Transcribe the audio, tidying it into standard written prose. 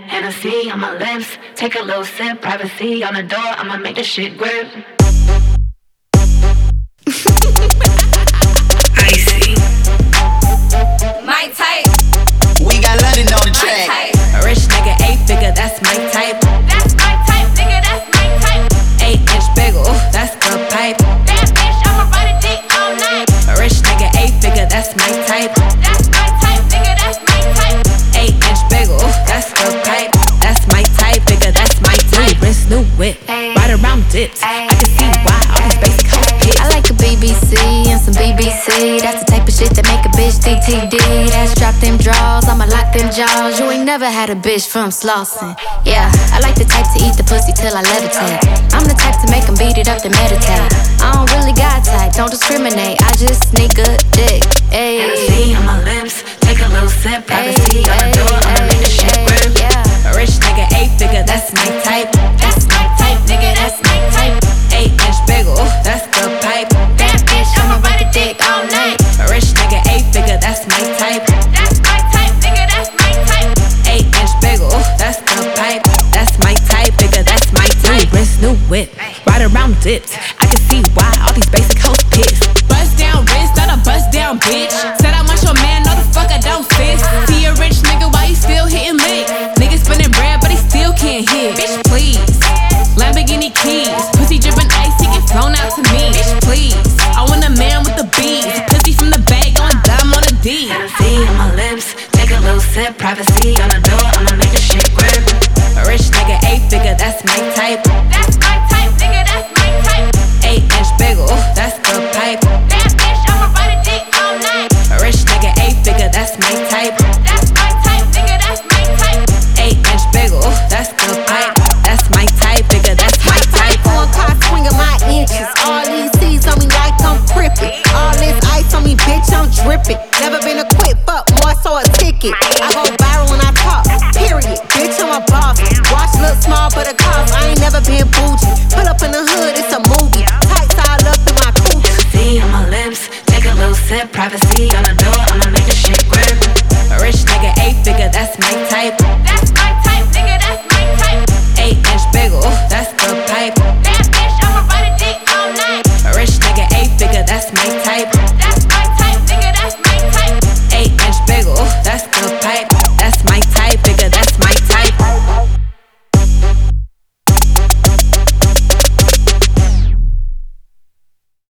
Hennessy on my lips, take a little sip, privacy on the door, I'ma make this shit grip. Icy. My type. We got London on the track. A rich nigga, 8-figure, that's my type. That's my type, nigga, that's my type. 8-inch bagel, that's the pipe. Bad bitch, I'ma ride a dick all night. A rich nigga, 8-figure, that's my type. That's my type, nigga, that's my type. 8-inch bagel, that's the pipe. That's my type, nigga, that's my type. New wrist, new whip, ride around dips. I can see why all these basic hoes piss. I like a BBC and some BBC. That's the type of shit that make a bitch TTD. That's drop them draws, I'ma lock them jaws. You ain't never had a bitch from Slauson. Yeah, I like the type to eat the pussy till I levitate. I'm the type to make them beat it up to meditate. I don't really got type, don't discriminate. I just sneak a dick. Ayy. Hennessy on my lips, take a little sip, privacy on the door, I'ma make this shit grip. A rich nigga, 8-figure, that's my type. That's my type, nigga, that's my type. 8-inch bagel, that's the pipe. Bad bitch, I'ma ride a dick all night. A rich nigga, 8-figure, that's my type. That's my type, nigga, that's my type. 8-inch bagel, that's the pipe. That's my type, nigga, that's my type. New wrist, new whip, ride around dips. I can see why all these basic hoes piss. Bust down wrist, not a bust down bitch. Said I want your man, no the fuck I don't sis. See a rich nigga, why you still hitting licks? Nigga spinning bread, but he still can't hit. Bitch, please. Lamborghini keys, pussy dripping ice, he get flown out to me. Bitch, please. I want a man with the beads, pussy from the bag going dumb on a D. Hennessy on my lips, take a little sip, privacy on the door, I'ma make this shit grip. A rich nigga, 8-figure, that's my type. That's my type, nigga, that's my type. 8-inch bagel, that's the pipe. Bad bitch, I'ma ride a dick all night. A rich nigga, 8-figure, that's my type. That's my type, nigga, that's my type. 8-inch bagel, that's the pipe. That's my type, nigga, that's my type. For a car swinging my inches. All these C's on me like I'm crippin'. All this ice on me, bitch, I'm drippin'. Never been a quick fuck, more so a ticket. I go viral when I talk, period. Bitch, I'm a boss. Watch look small, but a cost. I ain't never been bougie. Pull up in the hood, it's a movie. Tights all up in my coochie. Hennessy on my lips, take a little sip, privacy on the door, I'ma make this shit grip. A rich nigga, 8-figure, that's my type. That's my type, nigga, that's my type. 8-inch bagel, that's